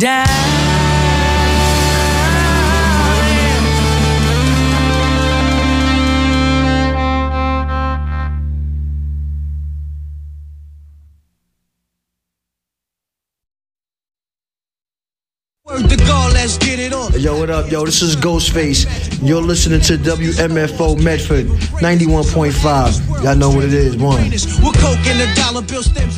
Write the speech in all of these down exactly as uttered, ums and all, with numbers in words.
down. Word to God, let's get it on. Yo, what up, yo? This is Ghostface. You're listening to W M F O Medford ninety-one point five. Y'all know what it is, one. With coke and the dollar bill stems.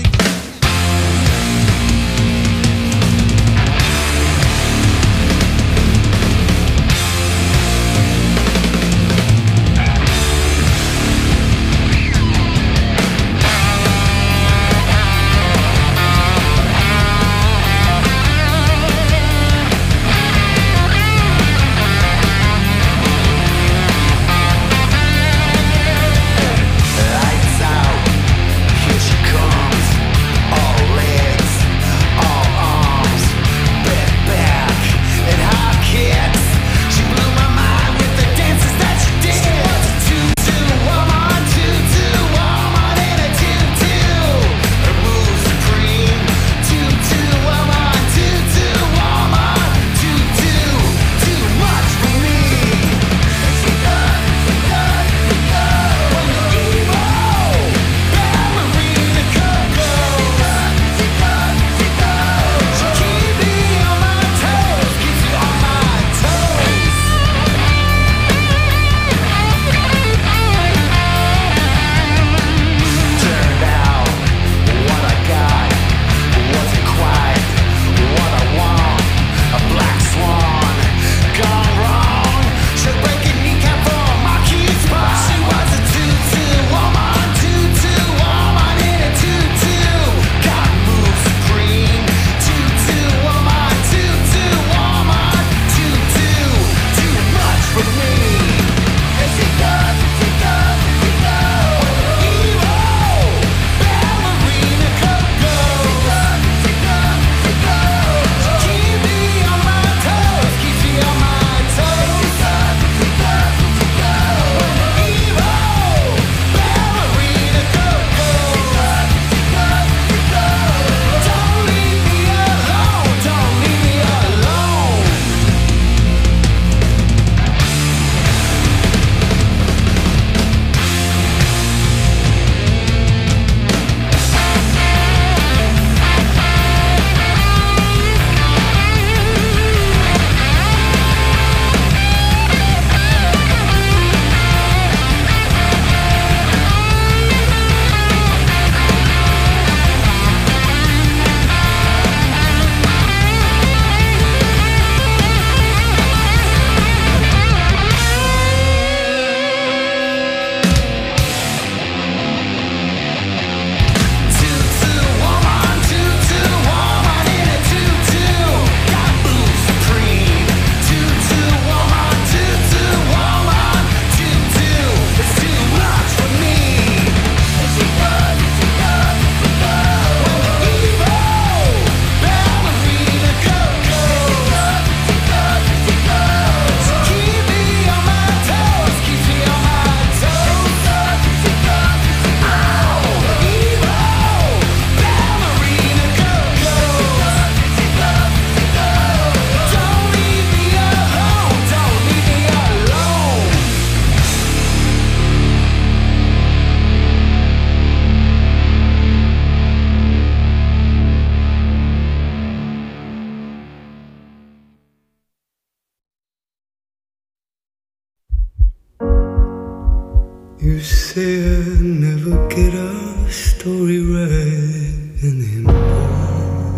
Lights out, here she comes. You say I never get a story right anymore.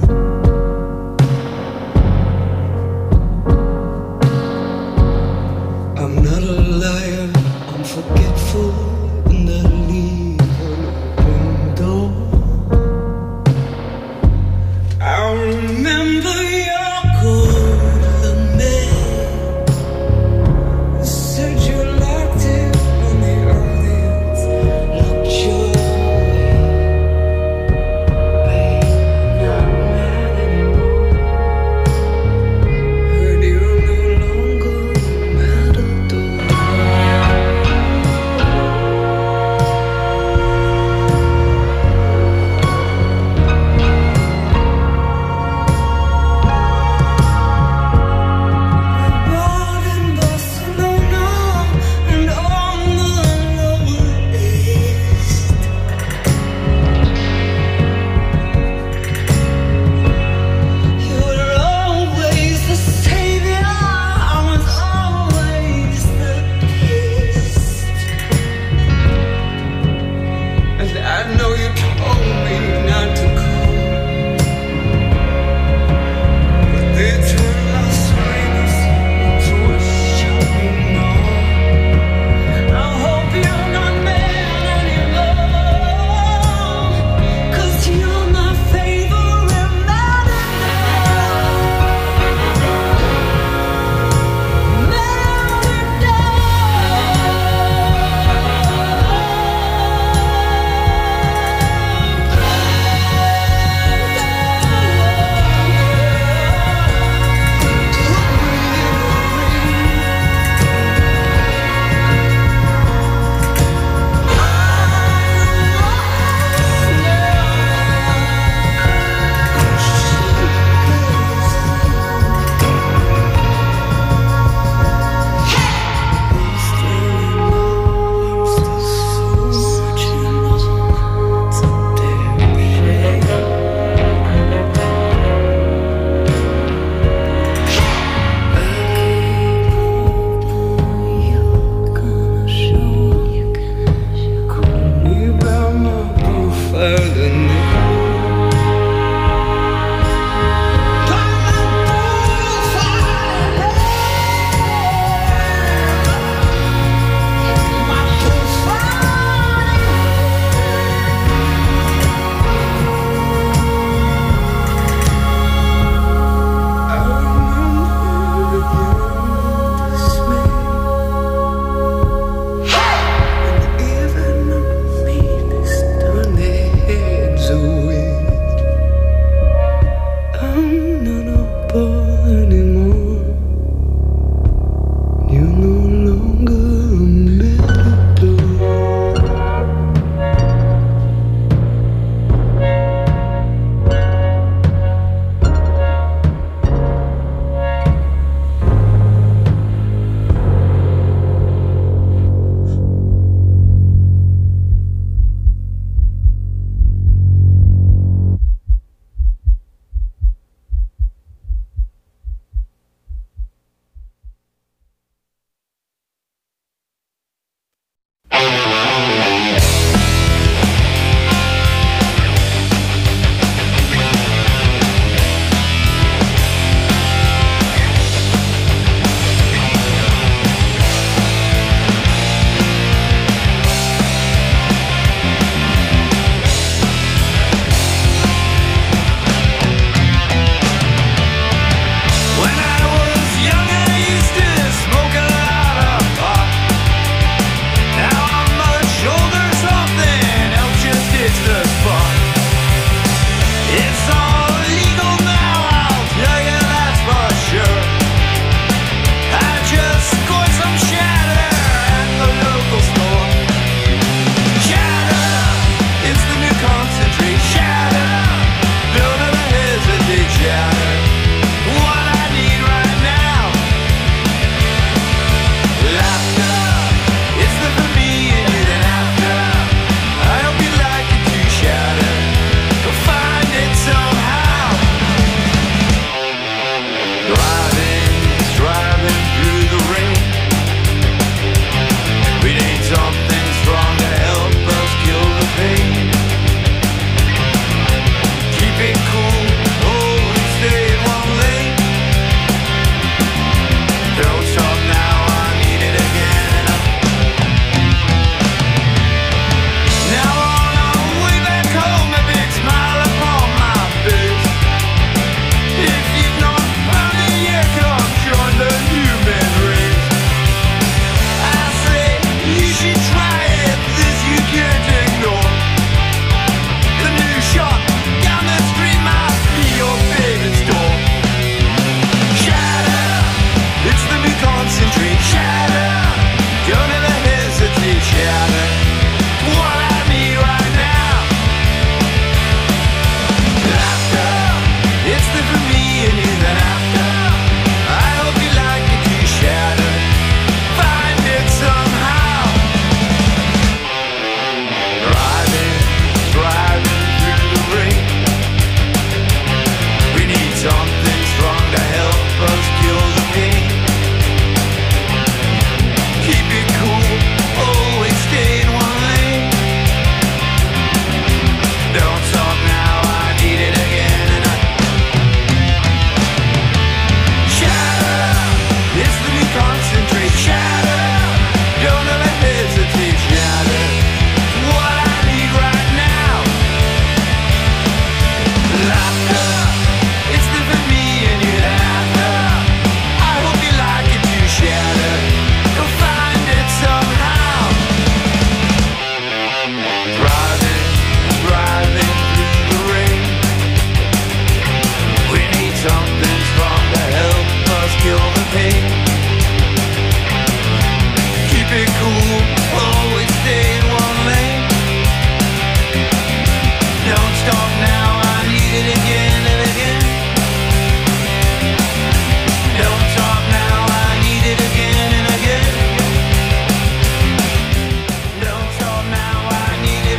I'm not a liar, I'm forgetful, and I leave an open door. I remember your golden name. You said you liked it when the audience looked your way, babe.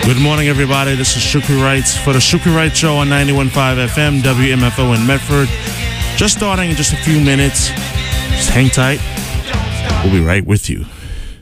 Good morning, everybody. This is Shukri Wrights for the Shukri Wright Show on ninety-one point five F M, W M F O in Medford. Just starting in just a few minutes. Just hang tight. We'll be right with you.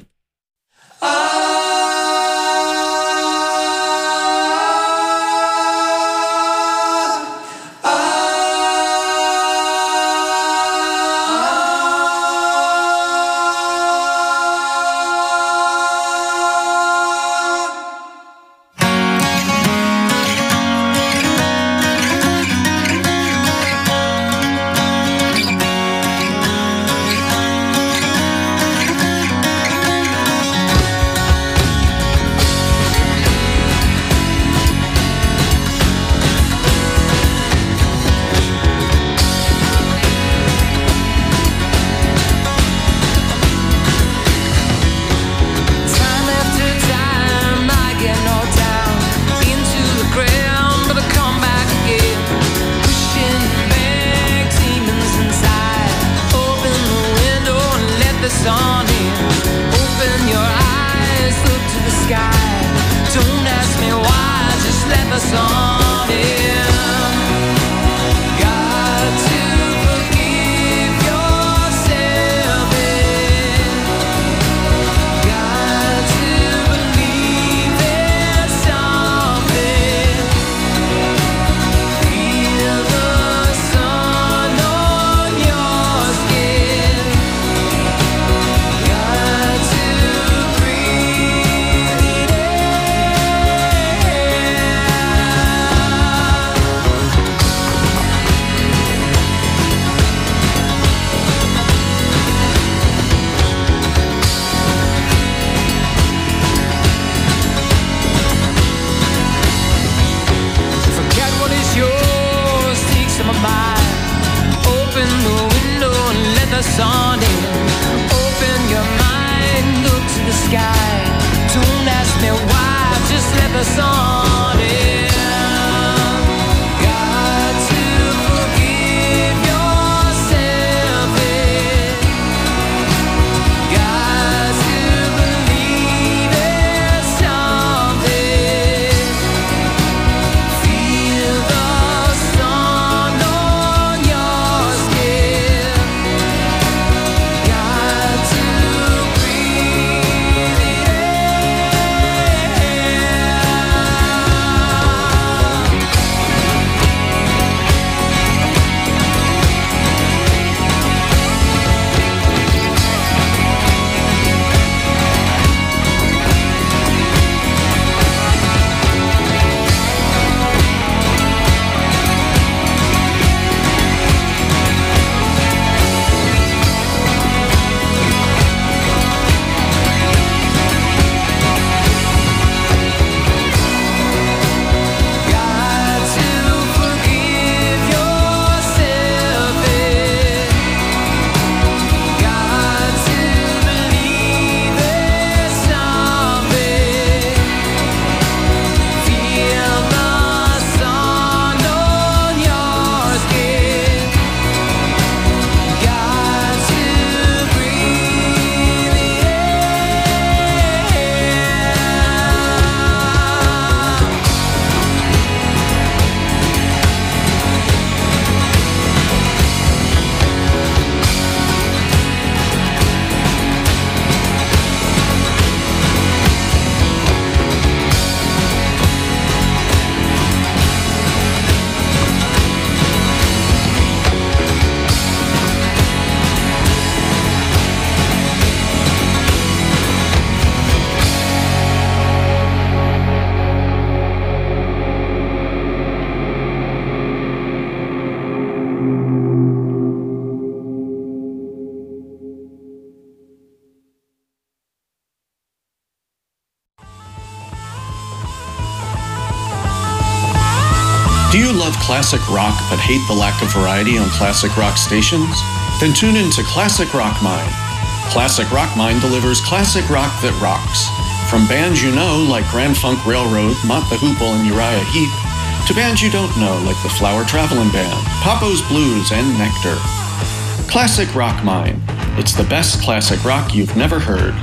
Do you love classic rock but hate the lack of variety on classic rock stations? Then tune in to Classic Rock Mine. Classic Rock Mine delivers classic rock that rocks. From bands you know like Grand Funk Railroad, Mott the Hoople, and Uriah Heep, to bands you don't know like the Flower Traveling Band, Papo's Blues, and Nectar. Classic Rock Mine. It's the best classic rock you've never heard.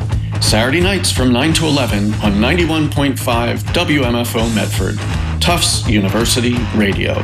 Saturday nights from nine to eleven on ninety-one point five W M F O Medford, Tufts University Radio.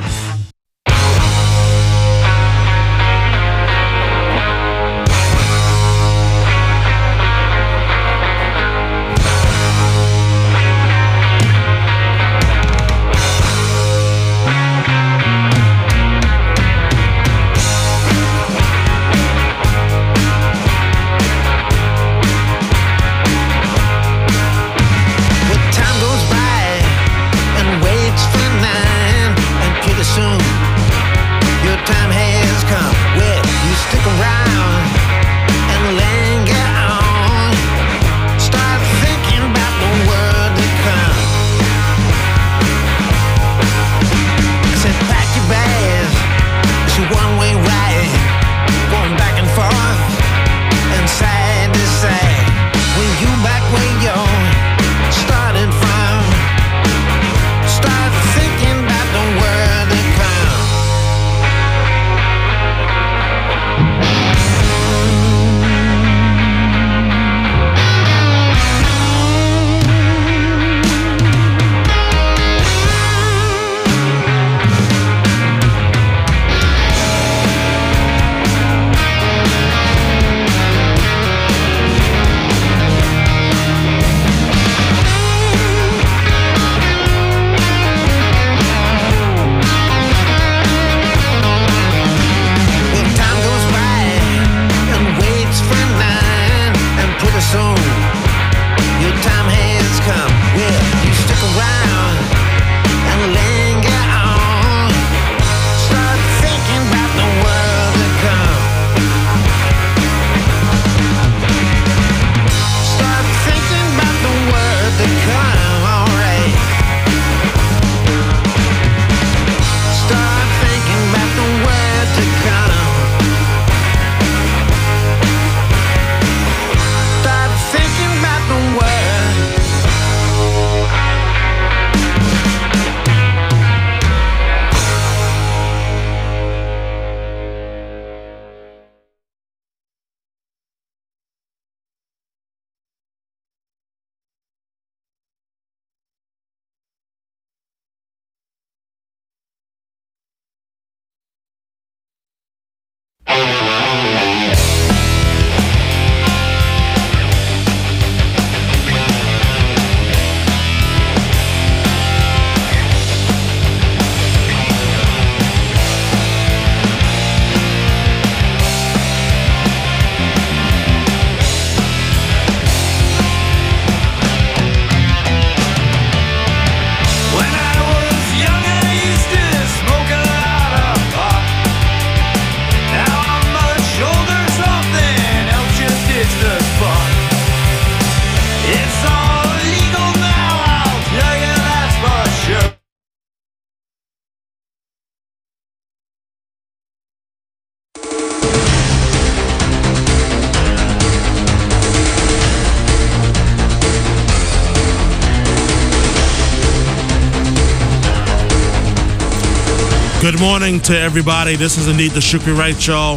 Good morning to everybody. This is indeed the Shukri Wright Show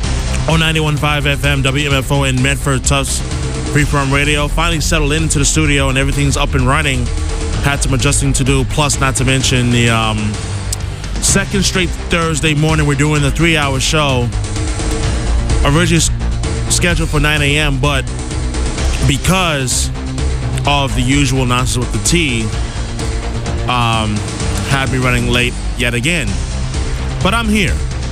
on ninety-one point five F M, W M F O in Medford, Tufts Freeform Radio. Finally settled into the studio and everything's up and running. Had some adjusting to do, plus not to mention the um, second straight Thursday morning we're doing the three-hour show. Originally scheduled for nine a.m., but because of the usual nonsense with the T, um, had me running late yet again. But I'm here.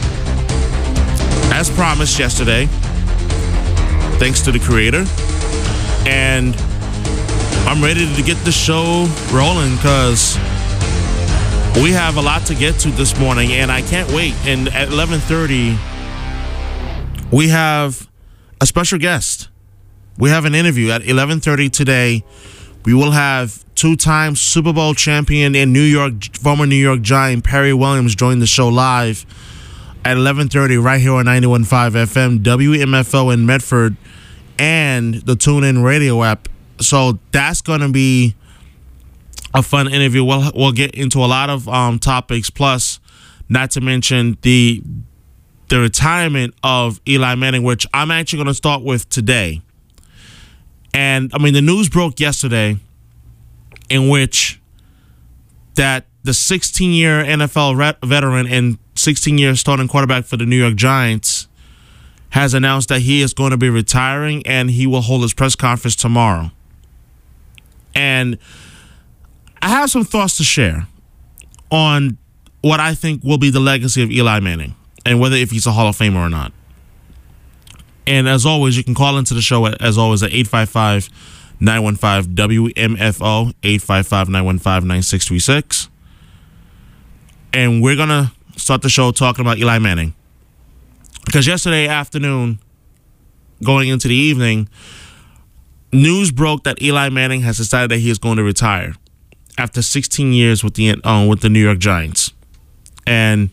As promised yesterday, thanks to the creator. And I'm ready to get the show rolling because we have a lot to get to this morning, and I can't wait. And at eleven thirty, we have a special guest. We have an interview at eleven thirty today. We will have two-time Super Bowl champion in New York, former New York Giant Perry Williams join the show live at eleven thirty right here on ninety-one point five F M, W M F O in Medford, and the TuneIn Radio app. So that's going to be a fun interview. We'll, we'll get into a lot of um, topics, plus not to mention the the retirement of Eli Manning, which I'm actually going to start with today. And, I mean, the news broke yesterday in which that the sixteen-year N F L ret- veteran and sixteen-year starting quarterback for the New York Giants has announced that he is going to be retiring and he will hold his press conference tomorrow. And I have some thoughts to share on what I think will be the legacy of Eli Manning and whether if he's a Hall of Famer or not. And as always, you can call into the show, at, as always, at eight five five, nine one five, W M F O, eight five five, nine one five, nine six three six. And we're going to start the show talking about Eli Manning. Because yesterday afternoon, going into the evening, news broke that Eli Manning has decided that he is going to retire after sixteen years with the uh, with the New York Giants. And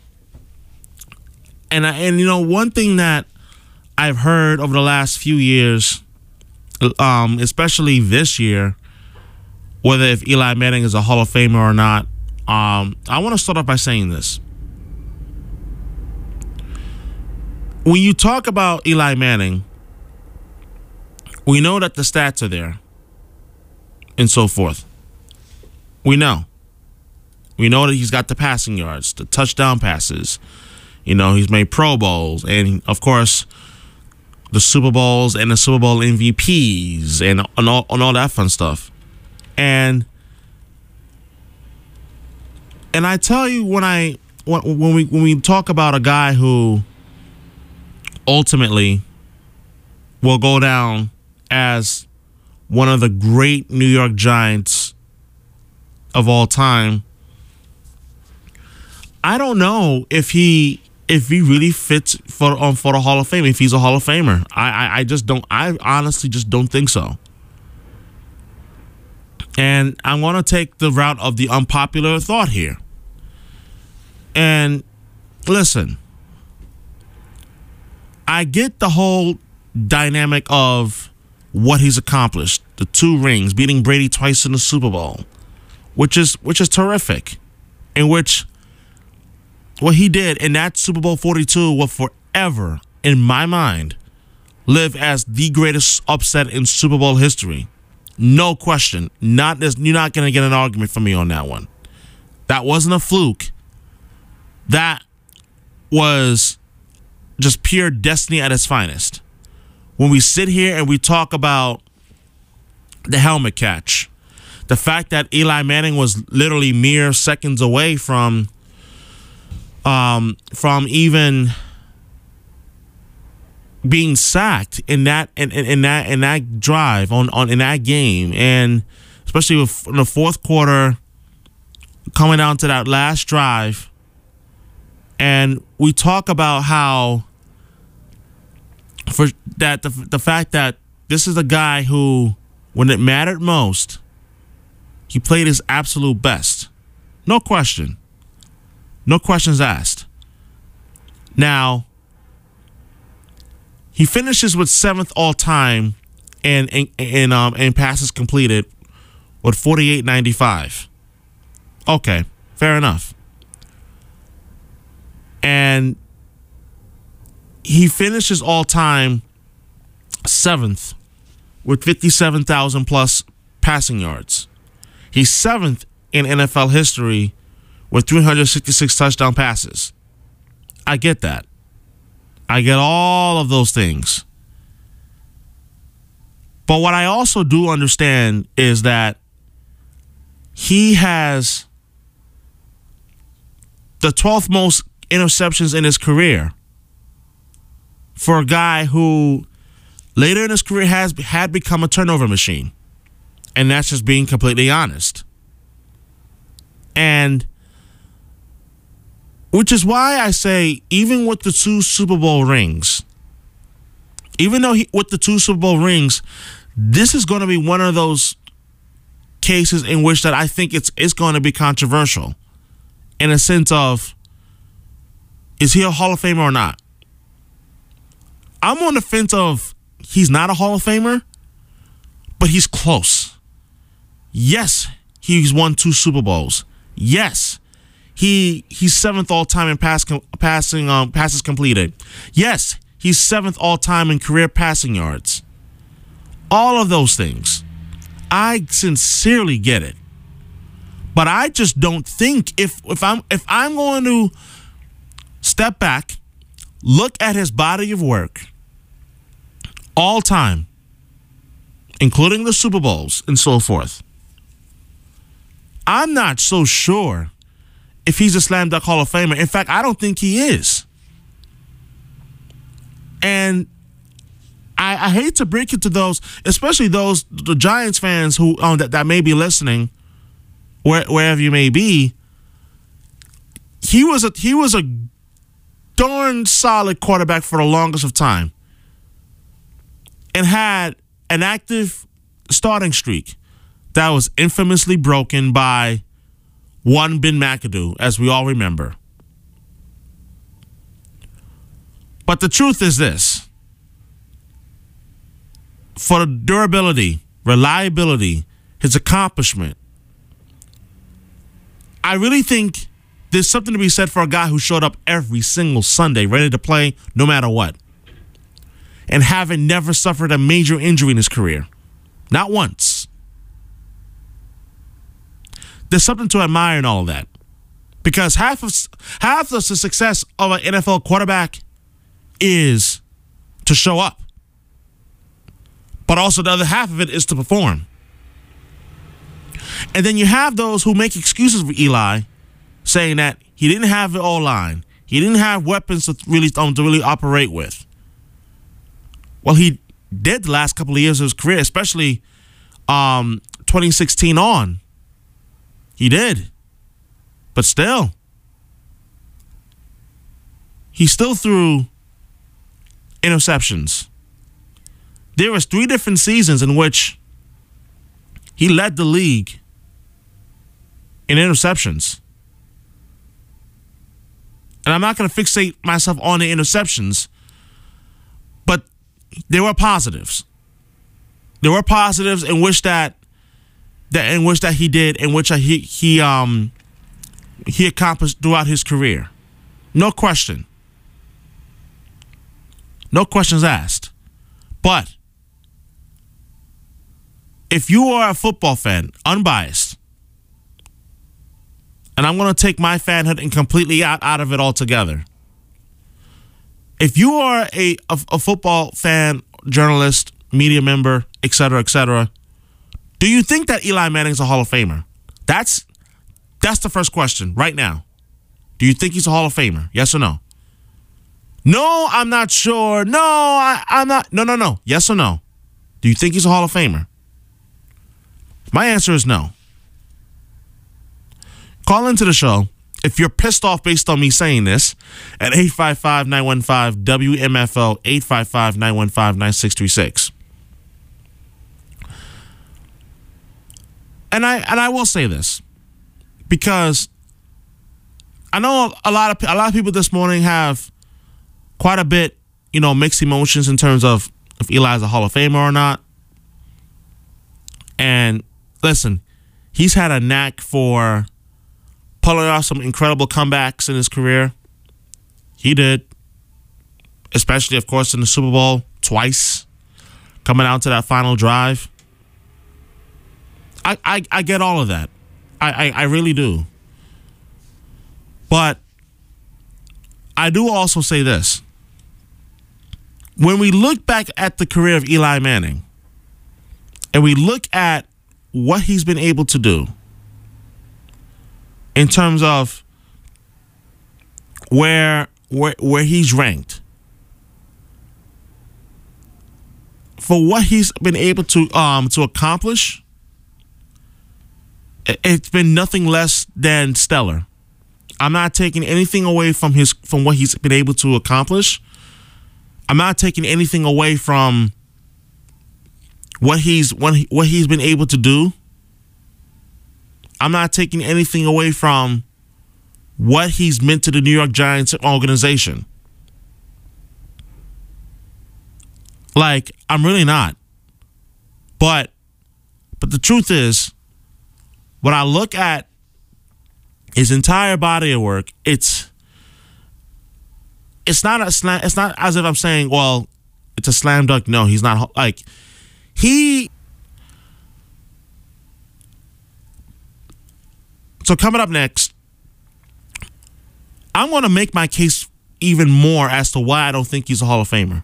and I, and you know, one thing that I've heard over the last few years, um, especially this year, whether if Eli Manning is a Hall of Famer or not, um, I want to start off by saying this. When you talk about Eli Manning, we know that the stats are there and so forth. We know. We know that he's got the passing yards, the touchdown passes. You know, he's made Pro Bowls and, of course, the Super Bowls and the Super Bowl M V Ps and, and, all, and all that fun stuff. And and I tell you, when I when, when we when we talk about a guy who ultimately will go down as one of the great New York Giants of all time, I don't know if he if he really fits for um, for the Hall of Fame, if he's a Hall of Famer. I, I I just don't I honestly just don't think so. And I want to take the route of the unpopular thought here. And listen, I get the whole dynamic of what he's accomplished, the two rings, beating Brady twice in the Super Bowl, which is which is terrific, in which what he did in that Super Bowl forty-two will forever, in my mind, live as the greatest upset in Super Bowl history. No question. Not You're not going to get an argument from me on that one. That wasn't a fluke. That was just pure destiny at its finest. When we sit here and we talk about the helmet catch, the fact that Eli Manning was literally mere seconds away from um, from even being sacked in that in, in, in that in that drive on, on in that game, and especially with, in the fourth quarter, coming down to that last drive, and we talk about how for that the the fact that this is a guy who, when it mattered most, he played his absolute best. No question. No questions asked. Now, he finishes with seventh all time in in, in um in passes completed with forty-eight ninety-five. Okay, fair enough. And he finishes all time seventh with fifty-seven thousand plus passing yards. He's seventh in N F L history with three hundred sixty-six touchdown passes. I get that. I get all of those things. But what I also do understand is that he has the twelfth most interceptions in his career for a guy who later in his career has had become a turnover machine. And that's just being completely honest. And which is why I say, even with the two Super Bowl rings, even though he, with the two Super Bowl rings, this is going to be one of those cases in which that I think it's it's going to be controversial, in a sense of, is he a Hall of Famer or not? I'm on the fence of he's not a Hall of Famer, but he's close. Yes, he's won two Super Bowls. Yes, he he's seventh all time in pass passing um passes completed. Yes, he's seventh all time in career passing yards. all of those things. I sincerely get it. But I just don't think if if I'm if I'm going to step back, look at his body of work all time, including the Super Bowls and so forth, I'm not so sure if he's a slam dunk Hall of Famer. In fact, I don't think he is. And I, I hate to break it to those, especially those the Giants fans who um, that, that may be listening, where, wherever you may be. He was a he was a darn solid quarterback for the longest of time, and had an active starting streak that was infamously broken by one Ben McAdoo, as we all remember. But the truth is this. For the durability, reliability, his accomplishment, I really think there's something to be said for a guy who showed up every single Sunday ready to play no matter what, and having never suffered a major injury in his career. Not once. There's something to admire in all of that. Because half of half of the success of an N F L quarterback is to show up. But also the other half of it is to perform. And then you have those who make excuses for Eli, saying that he didn't have the O-line. He didn't have weapons to really, um, to really operate with. Well, he did the last couple of years of his career, especially um, twenty sixteen on. He did. But still, he still threw interceptions. There was three different seasons in which he led the league in interceptions. And I'm not going to fixate myself on the interceptions, but there were positives. There were positives in which that, that in which that he did, in which he he um he accomplished throughout his career. No question. No questions asked. But if you are a football fan, unbiased, and I'm going to take my fanhood and completely out, out of it altogether. If you are a, a, a football fan, journalist, media member, et cetera, et cetera, do you think that Eli Manning's a Hall of Famer? That's that's the first question right now. Do you think he's a Hall of Famer? Yes or no? No, I'm not sure. No, I, I'm not. No, no, no. Yes or no? Do you think he's a Hall of Famer? My answer is no. Call into the show if you're pissed off based on me saying this at eight five five, nine one five, W M F O, eight five five, nine one five, nine six three six. And I and I will say this because I know a lot of a lot of people this morning have quite a bit, you know, mixed emotions in terms of if Eli's a Hall of Famer or not. And listen, he's had a knack for pulling off some incredible comebacks in his career. He did. Especially, of course, in the Super Bowl twice. Coming out to that final drive. I I, I get all of that. I, I, I really do. But I do also say this. When we look back at the career of Eli Manning, and we look at what he's been able to do in terms of where where where he's ranked, for what he's been able to um to accomplish, it's been nothing less than stellar. I'm not taking anything away from his from what he's been able to accomplish. I'm not taking anything away from what he's what, he, what he's been able to do. I'm not taking anything away from what he's meant to the New York Giants organization. Like, I'm really not. But but the truth is, when I look at his entire body of work, it's it's not a slam, it's not as if I'm saying, well, it's a slam dunk. No, he's not. Like, He. So coming up next, I'm going to make my case even more as to why I don't think he's a Hall of Famer.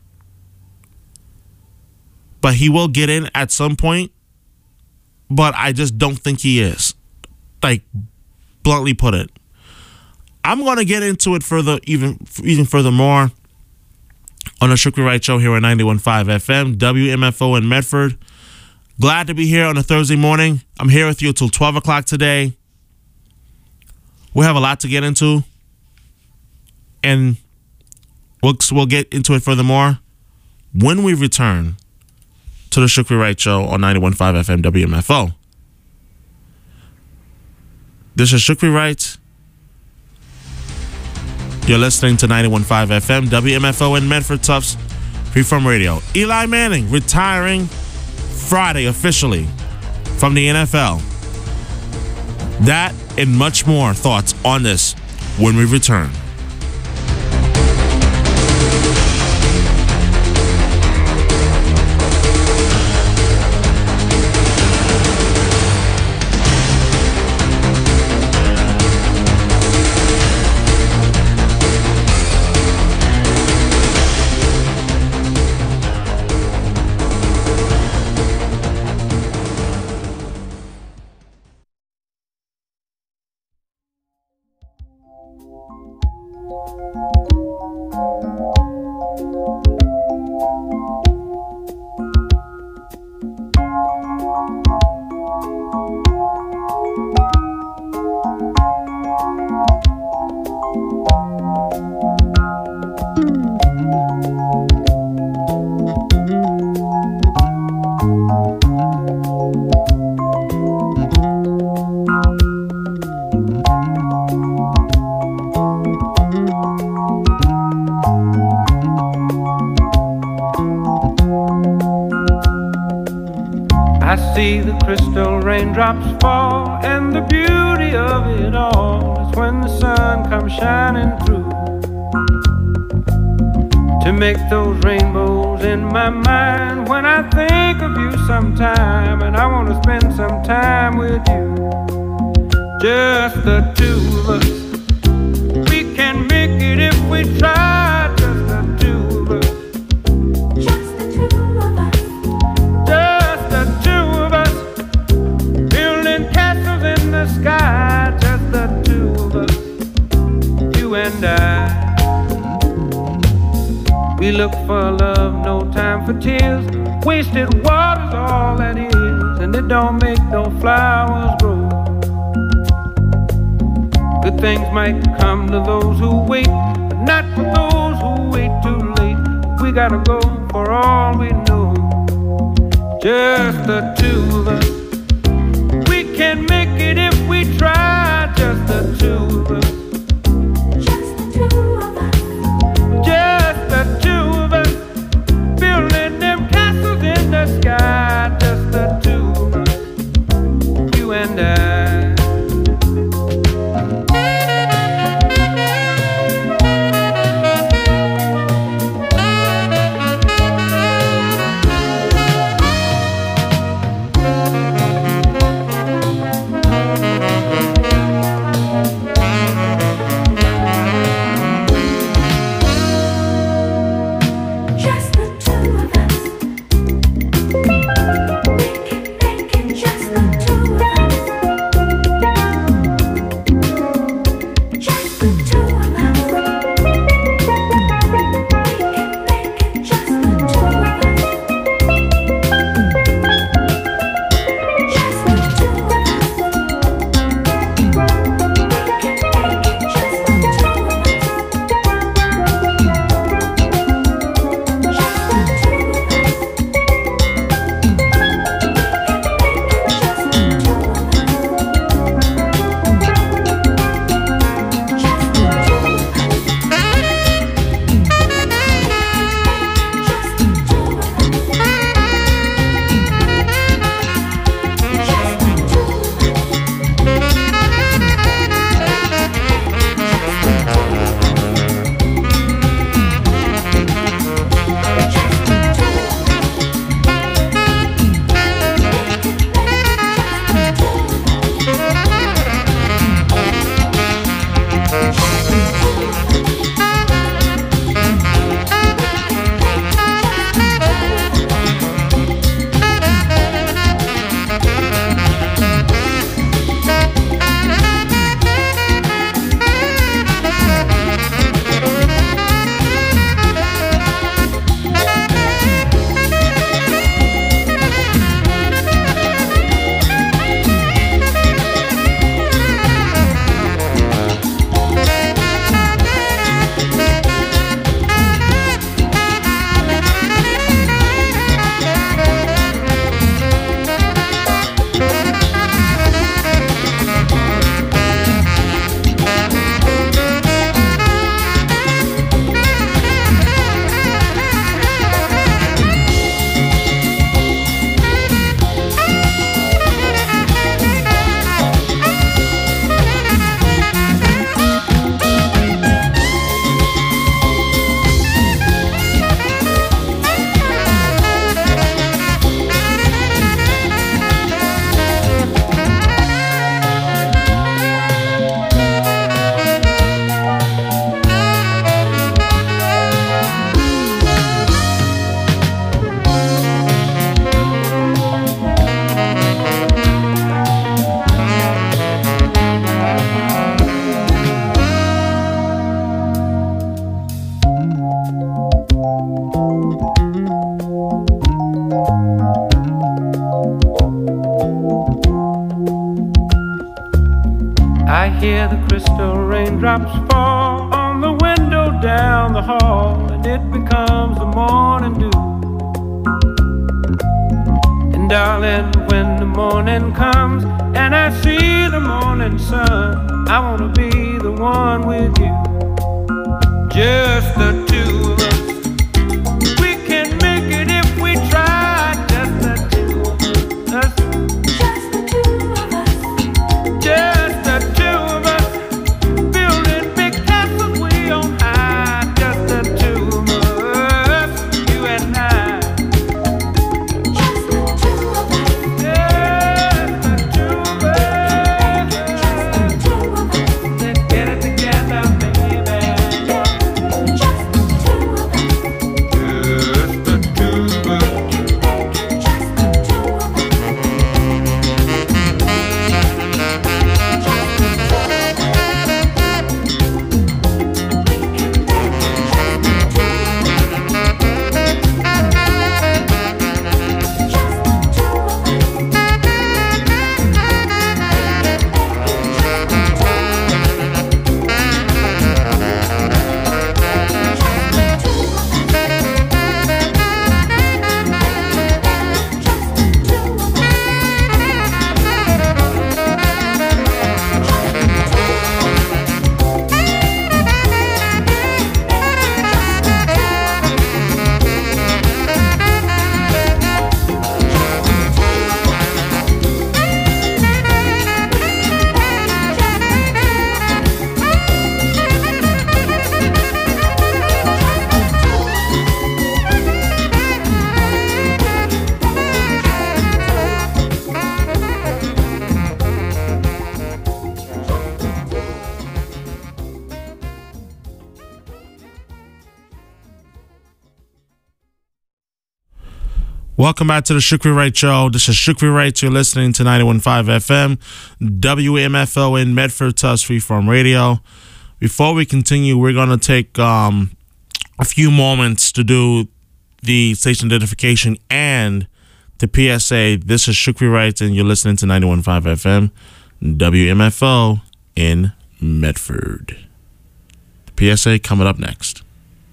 But he will get in at some point. But I just don't think he is. Like, bluntly put it. I'm going to get into it further, even even furthermore, on the Strictly Right Show here at ninety-one point five F M, W M F O in Medford. Glad to be here on a Thursday morning. I'm here with you till twelve o'clock today. We have a lot to get into, and we'll, we'll get into it furthermore when we return to the Strictly Right Show on ninety-one point five F M W M F O. This is Strictly Right. You're listening to ninety-one point five F M W M F O in Medford Tufts Freeform Radio. Eli Manning retiring Friday officially from the N F L. That and much more thoughts on this when we return. Raindrops fall, and the beauty of it all is when the sun comes shining through to make those rainbows in my mind. When I think of you sometime, and I want to spend some time with you, just the two of us. We can make it if we try, just the two of us. Just the two of us. Just the two of us. In the sky, just the two of us, you and I. We look for love, no time for tears. Wasted water's all that is, and it don't make no flowers grow. Good things might come to those who wait, but not for those who wait too late. We gotta go for all we know. Just the two of us. Can make it if we try, just the two of us. Just the two of us. Just the two of us. Building them castles in the sky, just the two of us. You and I. raindrops fall on the window down the hall, and it becomes the morning dew. And darling, when the morning comes and I see the morning sun, I wanna be the one with you, just the two of us. We can make it if we try, just the two of us. Just the two of us. Just the two of us, building big castles way on high. Just the two of us, you and I. Just the two of us. Just the two of us. Just the two of us. Let's get it together, baby. Just the two of us. Just the two of us. Just the two of us. Welcome back to the Shukri Wright Show. This is Shukri Wright. You're listening to ninety-one point five F M, W M F O in Medford, Tuss Freeform Radio. Before we continue, we're going to take um, a few moments to do the station identification and the P S A. This is Shukri Wright, and you're listening to ninety-one point five F M, W M F O in Medford. The P S A coming up next.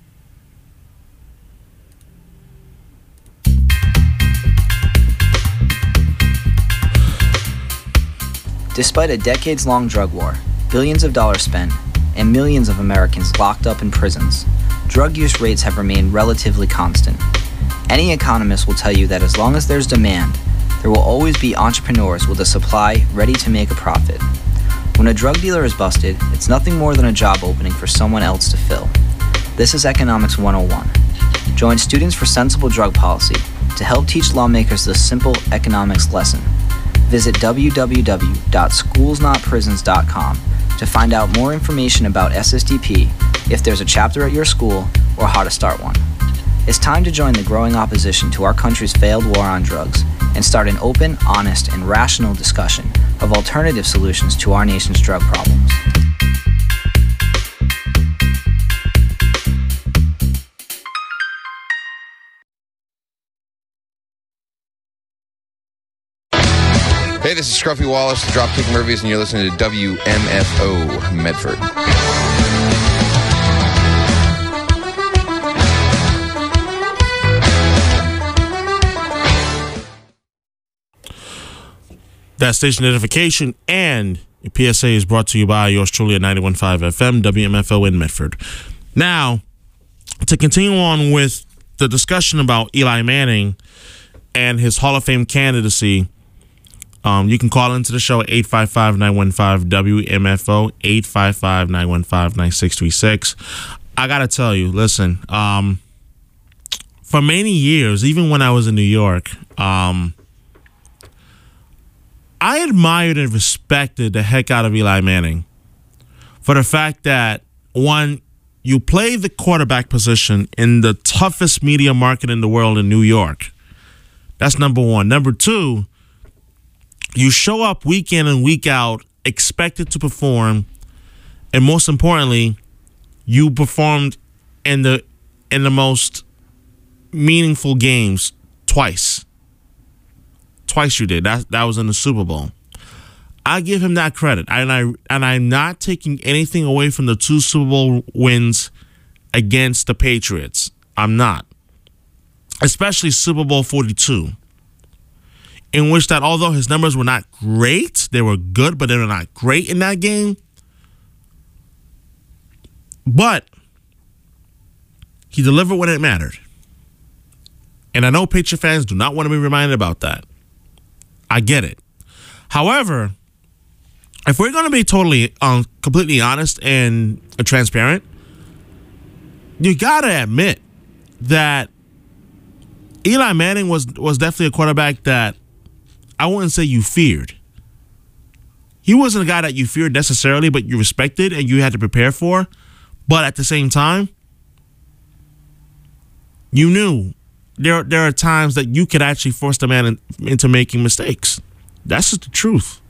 Despite a decades-long drug war, billions of dollars spent, and millions of Americans locked up in prisons, drug use rates have remained relatively constant. Any economist will tell you that as long as there's demand, there will always be entrepreneurs with a supply ready to make a profit. When a drug dealer is busted, it's nothing more than a job opening for someone else to fill. This is Economics one oh one. Join Students for Sensible Drug Policy to help teach lawmakers this simple economics lesson. Visit w w w dot schools not prisons dot com to find out more information about S S D P, if there's a chapter at your school, or how to start one. It's time to join the growing opposition to our country's failed war on drugs and start an open, honest, and rational discussion of alternative solutions to our nation's drug problems. Hey, this is Scruffy Wallace, the Dropkick Murphys, and you're listening to W M F O Medford. That station identification and your P S A is brought to you by yours truly at ninety-one point five F M, W M F O in Medford. Now, to continue on with the discussion about Eli Manning and his Hall of Fame candidacy, Um, you can call into the show at eight five five, nine one five, W M F O, eight five five, nine one five, nine six three six. I got to tell you, listen, um, for many years, even when I was in New York, um, I admired and respected the heck out of Eli Manning for the fact that, one, you play the quarterback position in the toughest media market in the world in New York. That's number one. Number two, you show up week in and week out, expected to perform, and most importantly, you performed in the in the most meaningful games twice. Twice you did. That that was in the Super Bowl. I give him that credit, and I and I'm not taking anything away from the two Super Bowl wins against the Patriots. I'm not, especially Super Bowl forty-two, in which that although his numbers were not great, they were good, but they were not great in that game. But he delivered when it mattered, and I know Patriot fans do not want to be reminded about that. I get it. However, if we're going to be totally, um, completely honest and uh, transparent, you got to admit that Eli Manning was was definitely a quarterback that I wouldn't say you feared. He wasn't a guy that you feared necessarily, but you respected and you had to prepare for. But at the same time, you knew there there are times that you could actually force the man in, into making mistakes. That's just the truth.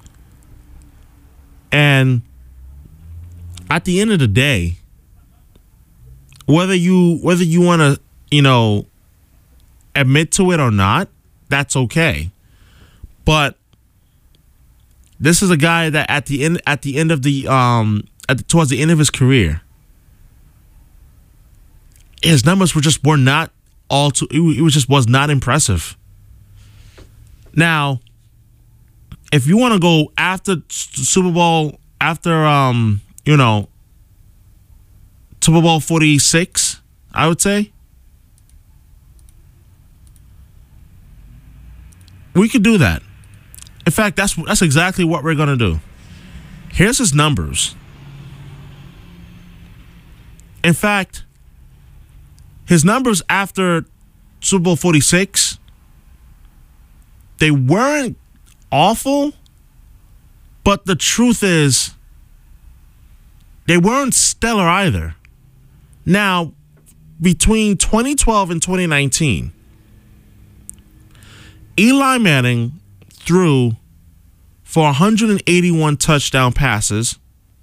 And at the end of the day, whether you whether you want to, you know, admit to it or not, that's okay. But this is a guy that at the end at the end of the um at the, towards the end of his career, his numbers were just were not all too it was just was not impressive. Now, if you want to go after Super Bowl, after, um, you know, Super Bowl forty-six, I would say, we could do that. In fact, that's that's exactly what we're going to do. Here's his numbers. In fact, his numbers after Super Bowl forty-six, they weren't awful, but the truth is they weren't stellar either. Now, between twenty twelve and twenty nineteen, Eli Manning threw for one hundred eighty-one touchdown passes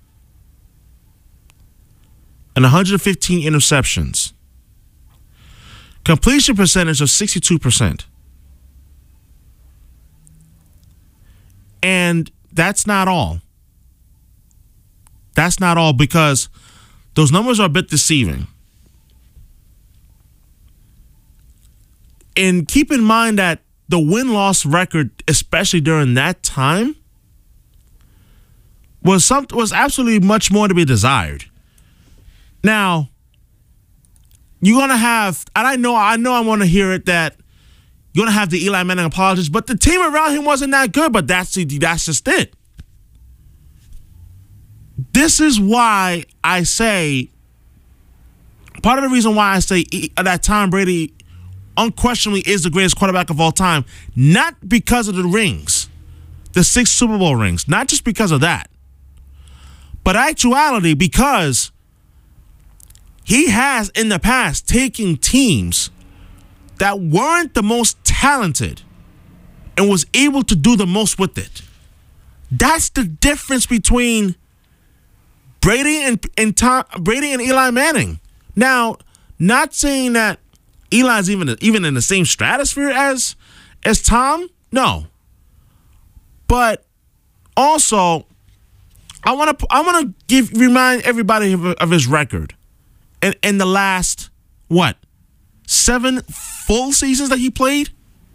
and one hundred fifteen interceptions. Completion percentage of sixty-two percent. And that's not all. That's not all, because those numbers are a bit deceiving. And keep in mind that the win-loss record, especially during that time, was some, was absolutely much more to be desired. Now, you're gonna have, and I know, I know, I want to hear it that you're gonna have the Eli Manning apologies, but the team around him wasn't that good. But that's that's just it. This is why I say, part of the reason why I say that Tom Brady unquestionably is the greatest quarterback of all time, not because of the rings, the six Super Bowl rings, not just because of that, but actuality because he has in the past taken teams that weren't the most talented and was able to do the most with it. That's the difference between Brady and, and Tom, Brady and Eli Manning. Now, not saying that Eli's even even in the same stratosphere as as Tom, no. But also, I want to I want to give remind everybody of, of his record in, in the last what seven full seasons that he played.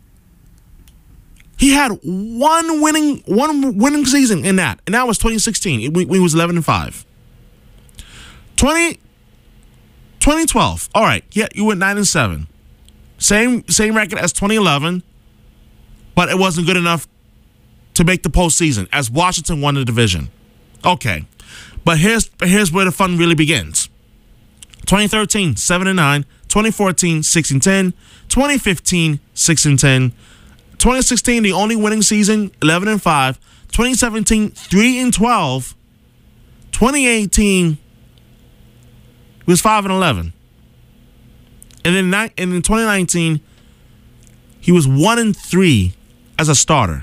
He had one winning one winning season in that, and that was twenty sixteen when he was eleven and five. twenty, twenty twelve. All right, yeah, you went nine and seven. Same same record as twenty eleven, but it wasn't good enough to make the postseason as Washington won the division. Okay, but here's here's where the fun really begins. twenty thirteen, seven and nine. twenty fourteen, six and ten. twenty fifteen, six and ten. twenty sixteen, the only winning season, eleven and five. twenty seventeen, three and twelve. twenty eighteen was five and eleven. And then and in twenty nineteen, he was one and three as a starter.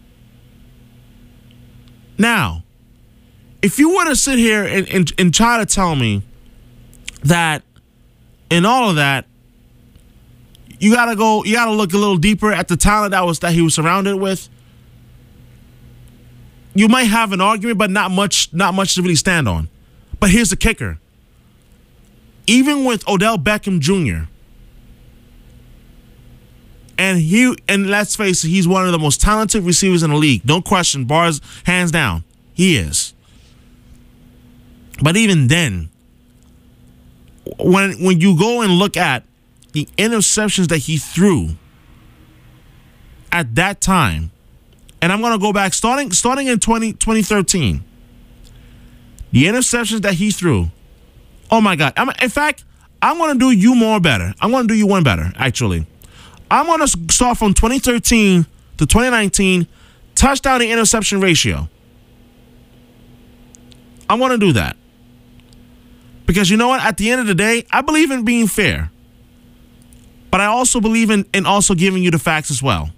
Now, if you were to sit here and, and, and try to tell me that in all of that, you gotta go, you gotta look a little deeper at the talent that was that he was surrounded with, you might have an argument, but not much, not much to really stand on. But here's the kicker. Even with Odell Beckham Junior, and he, and let's face it, he's one of the most talented receivers in the league. No question, bars, hands down, he is. But even then, when when you go and look at the interceptions that he threw at that time, and I'm going to go back, starting starting in twenty, twenty thirteen, the interceptions that he threw, oh my God. I'm, in fact, I'm going to do you more better. I'm going to do you one better, actually. I'm going to start from twenty thirteen to twenty nineteen, touchdown to interception ratio. I'm going to do that. Because you know what? At the end of the day, I believe in being fair. But I also believe in, in also giving you the facts as well.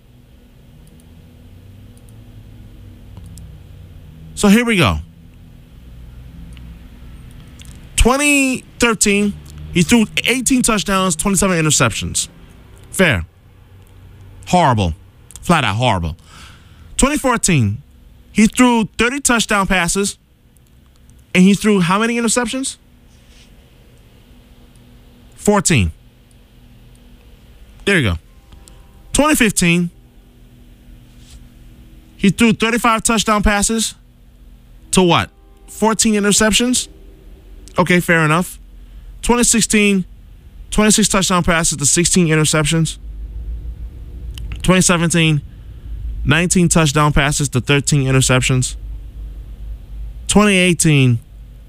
So here we go. twenty thirteen, he threw eighteen touchdowns, twenty-seven interceptions. Fair. Horrible. Flat out horrible. twenty fourteen, he threw thirty touchdown passes, and he threw how many interceptions? fourteen. There you go. twenty fifteen, he threw thirty-five touchdown passes to what? fourteen interceptions? Okay, fair enough. twenty sixteen, twenty-six touchdown passes to sixteen interceptions. twenty seventeen, nineteen touchdown passes to thirteen interceptions. twenty eighteen,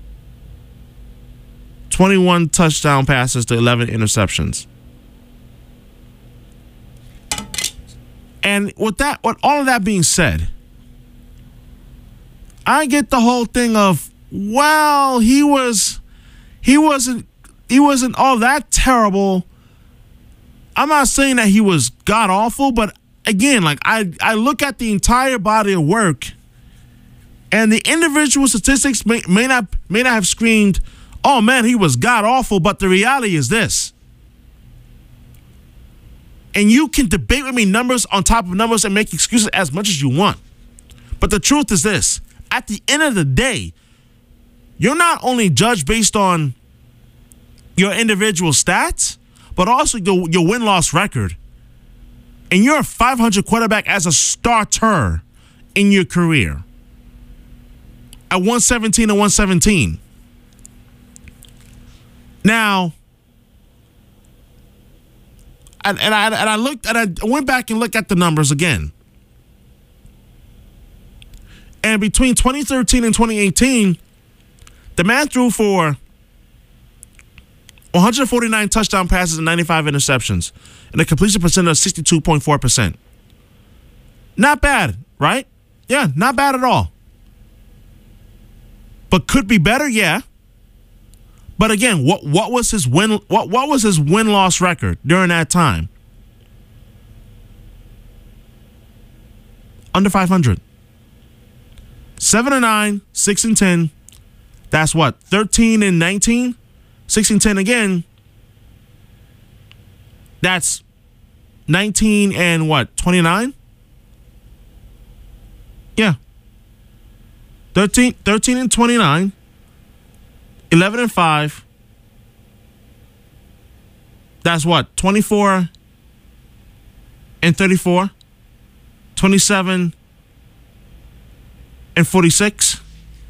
twenty-one touchdown passes to eleven interceptions. And with that, with all of that being said, I get the whole thing of, well, he was, he wasn't, he wasn't all that terrible. I'm not saying that he was god awful, but again, like I, I look at the entire body of work, and the individual statistics may, may not, may not have screamed, "Oh man, he was god awful," but the reality is this. And you can debate with me numbers on top of numbers and make excuses as much as you want. But the truth is this. At the end of the day, you're not only judged based on your individual stats, but also your, your win-loss record. And you're a five hundred quarterback as a starter in your career. At one seventeen and one seventeen. Now, and, and I and I looked and I went back and looked at the numbers again. And between twenty thirteen and twenty eighteen, the man threw for one hundred forty-nine touchdown passes and ninety-five interceptions, and a completion percentage of sixty-two point four percent. Not bad, right? Yeah, not bad at all. But could be better, yeah. But again, what what was his win what what was his win-loss record during that time? Under five hundred. seven and nine, six and ten. That's what? thirteen and nineteen? six and ten again. That's nineteen and what? twenty-nine? Yeah. thirteen, thirteen and twenty-nine. eleven and five. That's what? twenty-four and thirty-four. twenty-seven and forty-six.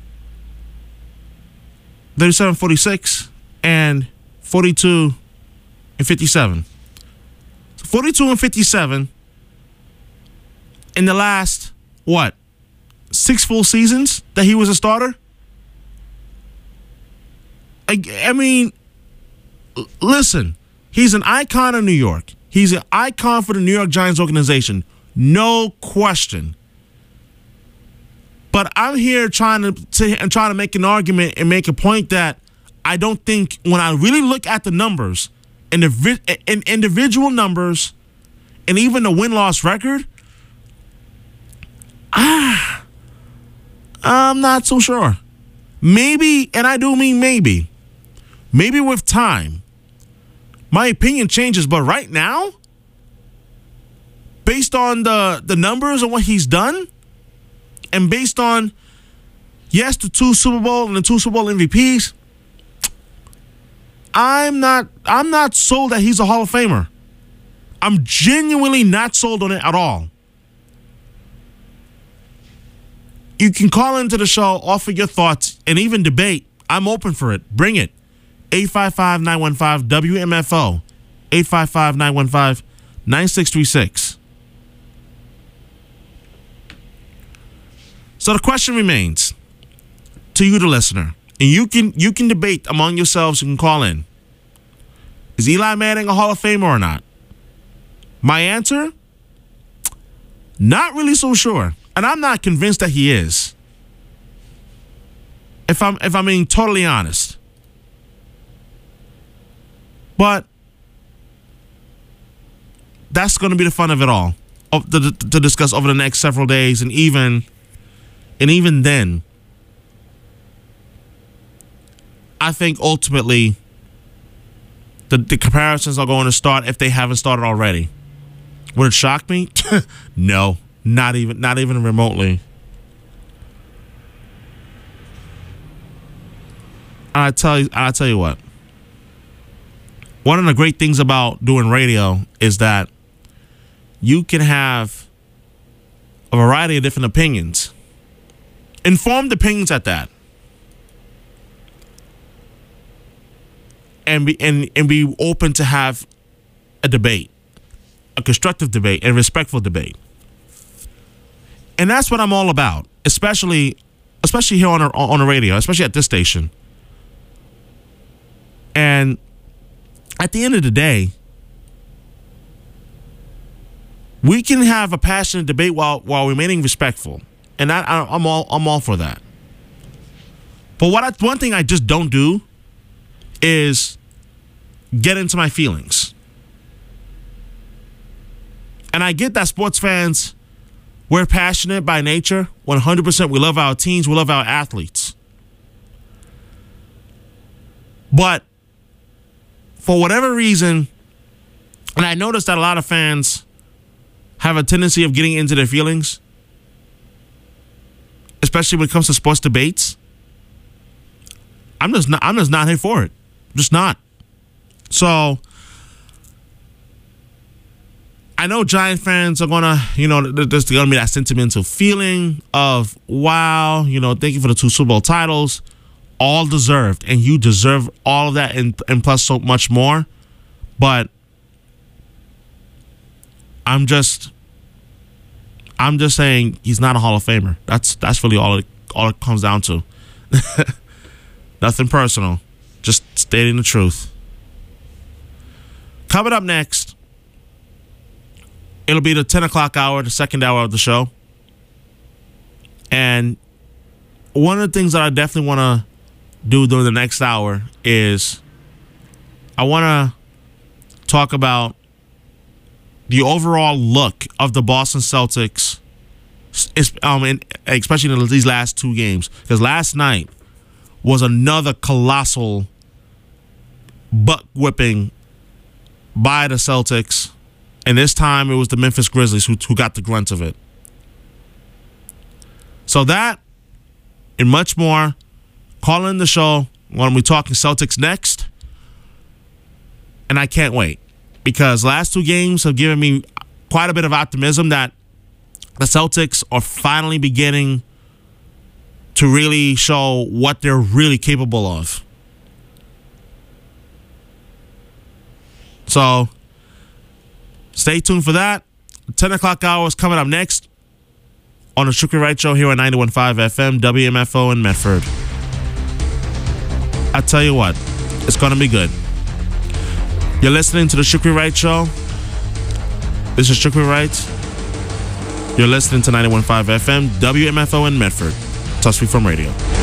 thirty-seven, forty-six, and forty-two and fifty-seven. So forty-two and fifty-seven in the last, what, six full seasons that he was a starter? I, I mean, l- listen, he's an icon of New York. He's an icon for the New York Giants organization. No question. But I'm here trying to, to and trying to make an argument and make a point that I don't think when I really look at the numbers and the in individual numbers and even the win-loss record, ah, I'm not so sure. Maybe, and I do mean maybe, maybe with time, my opinion changes. But right now, based on the, the numbers and what he's done, and based on, yes, the two Super Bowl and the two Super Bowl M V Ps, I'm not I'm not sold that he's a Hall of Famer. I'm genuinely not sold on it at all. You can call into the show, offer your thoughts, and even debate. I'm open for it. Bring it. eight five five, nine one five, W M F O. eight five five, nine one five, nine six three six. So the question remains to you, the listener, and you can you can debate among yourselves. You can call in. Is Eli Manning a Hall of Famer or not? My answer? Not really so sure. And I'm not convinced that he is. If I'm if I'm being totally honest. But that's going to be the fun of it all, of, to, to discuss over the next several days, and even and even then, I think ultimately the, the comparisons are going to start if they haven't started already. Would it shock me? No, not even not even remotely. I tell you, I tell you what. One of the great things about doing radio is that you can have a variety of different opinions, informed opinions at that, and be and, and be open to have a debate, a constructive debate, and respectful debate. And that's what I'm all about, especially especially here on a, on the radio, especially at this station. And at the end of the day, we can have a passionate debate while while remaining respectful, and I, I, I'm all I'm all for that. But what I, one thing I just don't do is get into my feelings. And I get that sports fans, we're passionate by nature, one hundred percent. We love our teams, we love our athletes. But for whatever reason, and I noticed that a lot of fans have a tendency of getting into their feelings, especially when it comes to sports debates. I'm just not I'm just not here for it. Just not. So I know Giant fans are gonna, you know, there's gonna be that sentimental feeling of, wow, you know, thank you for the two Super Bowl titles. All deserved, and you deserve all of that, and, and plus so much more. But I'm just, I'm just saying he's not a Hall of Famer. That's that's really all it all it comes down to. Nothing personal, just stating the truth. Coming up next, it'll be the ten o'clock hour, the second hour of the show, and one of the things that I definitely want to do during the next hour is I want to talk about the overall look of the Boston Celtics, um, and especially in these last two games. Because last night was another colossal butt whipping by the Celtics, and this time it was the Memphis Grizzlies who, who got the grunt of it. So that and much more. Call in the show when we're talking Celtics next. And I can't wait, because last two games have given me quite a bit of optimism that the Celtics are finally beginning to really show what they're really capable of. So stay tuned for that. ten o'clock hour is coming up next on the Strictly Right Show here on ninety-one point five F M, W M F O in Medford. I tell you what, it's going to be good. You're listening to the Strictly Right Show. This is Strictly Right. You're listening to ninety-one point five F M, W M F O in Medford. Touch me from radio.